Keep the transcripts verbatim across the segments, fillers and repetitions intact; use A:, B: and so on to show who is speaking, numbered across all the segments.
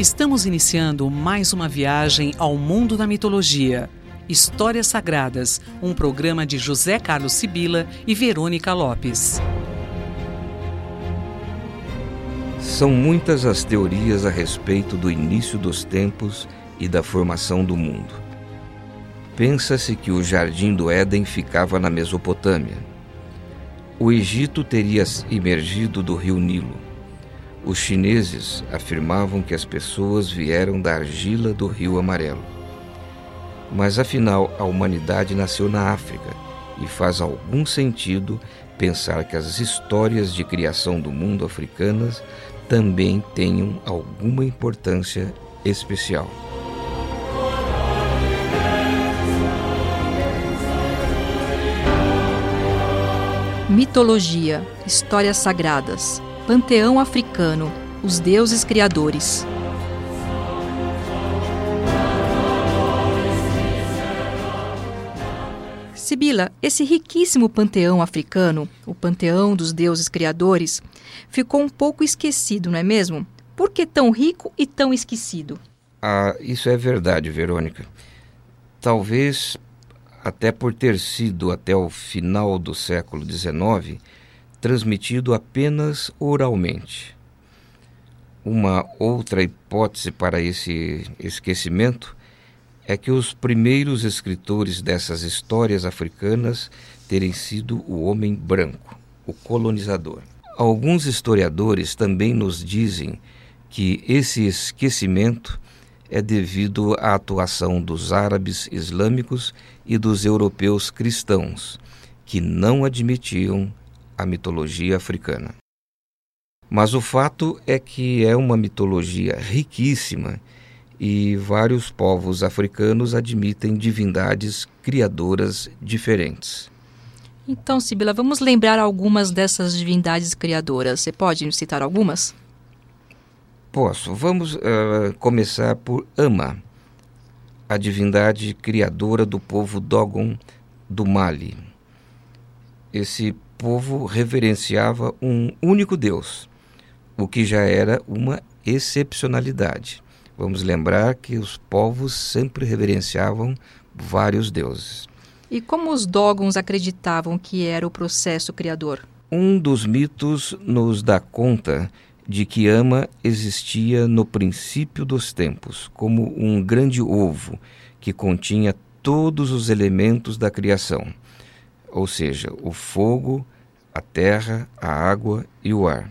A: Estamos iniciando mais uma viagem ao mundo da mitologia. Histórias Sagradas, um programa de José Carlos Sibila e Verônica Lopes.
B: São muitas as teorias a respeito do início dos tempos e da formação do mundo. Pensa-se que o Jardim do Éden ficava na Mesopotâmia. O Egito teria emergido do rio Nilo. Os chineses afirmavam que as pessoas vieram da argila do Rio Amarelo. Mas afinal, a humanidade nasceu na África e faz algum sentido pensar que as histórias de criação do mundo africanas também tenham alguma importância especial.
C: Mitologia, histórias sagradas, panteão africano, os deuses criadores. Sibila, esse riquíssimo panteão africano, o panteão dos deuses criadores, ficou um pouco esquecido, não é mesmo? Por que tão rico e tão esquecido?
B: Ah, isso é verdade, Verônica. Talvez até por ter sido, até o final do século dezenove, transmitido apenas oralmente. Uma outra hipótese para esse esquecimento é que os primeiros escritores dessas histórias africanas terem sido o homem branco, o colonizador. Alguns historiadores também nos dizem que esse esquecimento é devido à atuação dos árabes islâmicos e dos europeus cristãos, que não admitiam a mitologia africana. Mas o fato é que é uma mitologia riquíssima e vários povos africanos admitem divindades criadoras diferentes.
C: Então, Sibila, vamos lembrar algumas dessas divindades criadoras. Você pode citar algumas?
B: Posso. Vamos uh, começar por Ama, a divindade criadora do povo Dogon do Mali. Esse povo reverenciava um único Deus, o que já era uma excepcionalidade. Vamos lembrar que os povos sempre reverenciavam vários deuses.
C: E como os Dogons acreditavam que era o processo criador?
B: Um dos mitos nos dá conta de que Ama existia no princípio dos tempos, como um grande ovo que continha todos os elementos da criação, ou seja, o fogo, a terra, a água e o ar.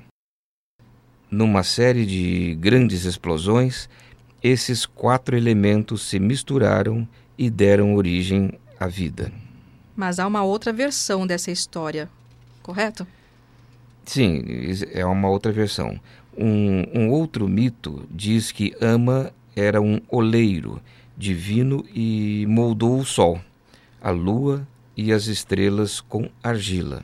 B: Numa série de grandes explosões, esses quatro elementos se misturaram e deram origem à vida.
C: Mas há uma outra versão dessa história, correto?
B: Sim, é uma outra versão. Um, um outro mito diz que Ama era um oleiro divino e moldou o sol, a lua e as estrelas com argila.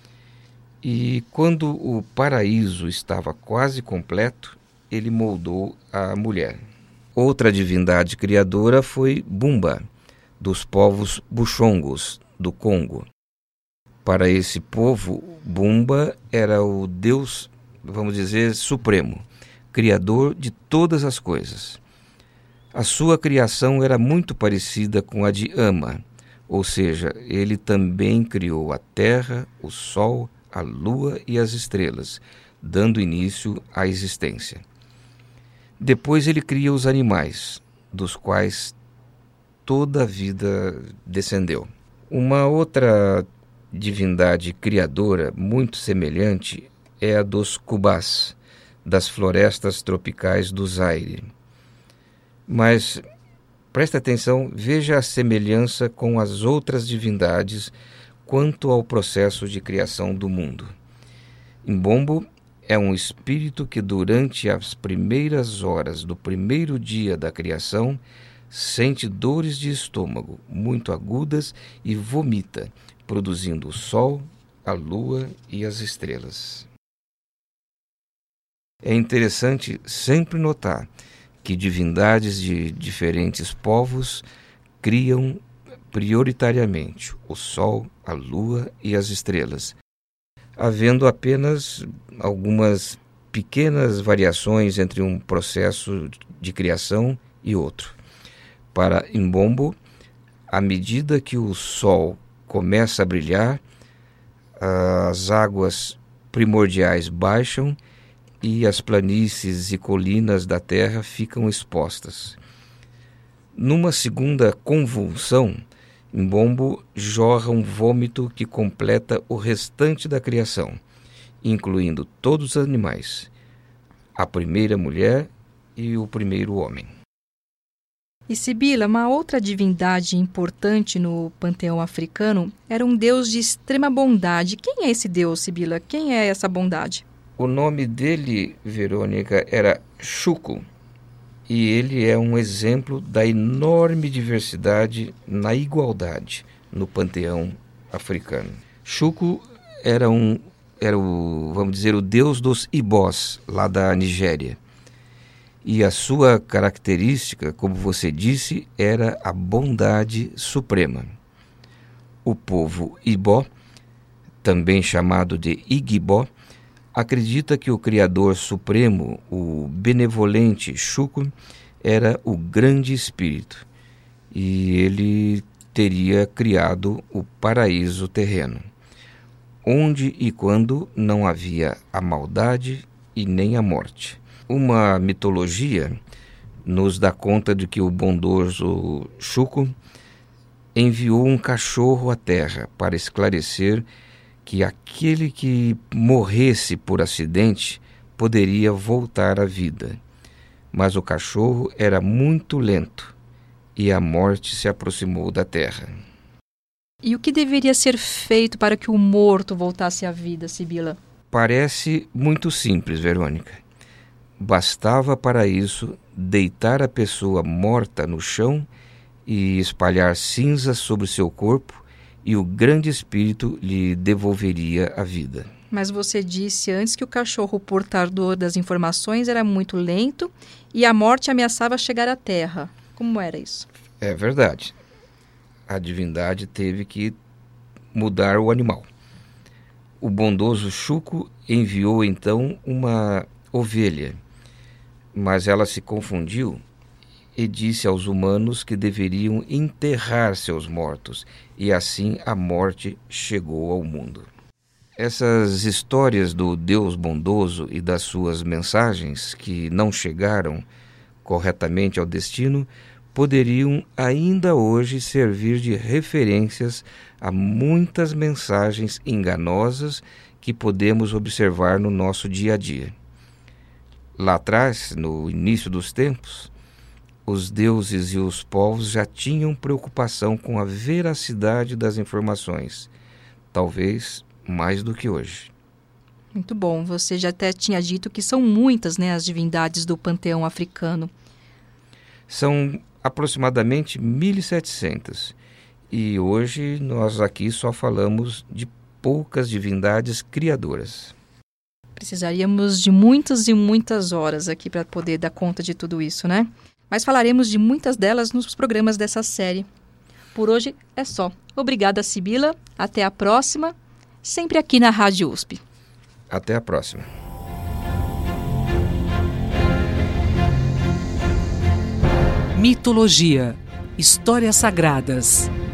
B: E quando o paraíso estava quase completo, ele moldou a mulher. Outra divindade criadora foi Bumba, dos povos Buxongos, do Congo. Para esse povo, Bumba era o Deus, vamos dizer, supremo, criador de todas as coisas. A sua criação era muito parecida com a de Ama, ou seja, ele também criou a terra, o sol, a lua e as estrelas, dando início à existência. Depois ele cria os animais, dos quais toda a vida descendeu. Uma outra divindade criadora muito semelhante é a dos Cubás, das florestas tropicais do Zaire. Mas presta atenção, veja a semelhança com as outras divindades quanto ao processo de criação do mundo. Mbombo é um espírito que durante as primeiras horas do primeiro dia da criação sente dores de estômago muito agudas e vomita, produzindo o sol, a lua e as estrelas. É interessante sempre notar que divindades de diferentes povos criam prioritariamente o sol, a lua e as estrelas, havendo apenas algumas pequenas variações entre um processo de criação e outro. Para Imbombo, à medida que o sol começa a brilhar, as águas primordiais baixam e as planícies e colinas da terra ficam expostas. Numa segunda convulsão, Imbombo jorra um vômito que completa o restante da criação, incluindo todos os animais, a primeira mulher e o primeiro homem.
C: E Sibila, uma outra divindade importante no panteão africano era um deus de extrema bondade. Quem é esse deus, Sibila? Quem é essa bondade?
B: O nome dele, Verônica, era Xuku, e ele é um exemplo da enorme diversidade na igualdade no panteão africano. Xuku era, um, era o, vamos dizer, o deus dos Ibós, lá da Nigéria. E a sua característica, como você disse, era a bondade suprema. O povo Ibó, também chamado de Igibó, acredita que o Criador Supremo, o benevolente Xuku, era o grande espírito e ele teria criado o paraíso terreno, onde e quando não havia a maldade e nem a morte. Uma mitologia nos dá conta de que o bondoso Xuku enviou um cachorro à terra para esclarecer que aquele que morresse por acidente poderia voltar à vida. Mas o cachorro era muito lento e a morte se aproximou da terra.
C: E o que deveria ser feito para que o morto voltasse à vida, Sibila?
B: Parece muito simples, Verônica. Bastava para isso deitar a pessoa morta no chão e espalhar cinzas sobre seu corpo, e o grande espírito lhe devolveria a vida.
C: Mas você disse antes que o cachorro portador das informações era muito lento e a morte ameaçava chegar à terra. Como era isso?
B: É verdade. A divindade teve que mudar o animal. O bondoso Xuku enviou então uma ovelha, mas ela se confundiu e disse aos humanos que deveriam enterrar seus mortos, e assim a morte chegou ao mundo. Essas histórias do Deus bondoso e das suas mensagens que não chegaram corretamente ao destino poderiam ainda hoje servir de referências a muitas mensagens enganosas que podemos observar no nosso dia a dia. Lá atrás, no início dos tempos, os deuses e os povos já tinham preocupação com a veracidade das informações, talvez mais do que hoje.
C: Muito bom. Você já até tinha dito que são muitas, né, as divindades do panteão africano.
B: São aproximadamente mil e setecentas, e hoje nós aqui só falamos de poucas divindades criadoras.
C: Precisaríamos de muitas e muitas horas aqui para poder dar conta de tudo isso, né? Mas falaremos de muitas delas nos programas dessa série. Por hoje é só. Obrigada, Sibila. Até a próxima, sempre aqui na Rádio U S P.
B: Até a próxima.
A: Mitologia, histórias sagradas.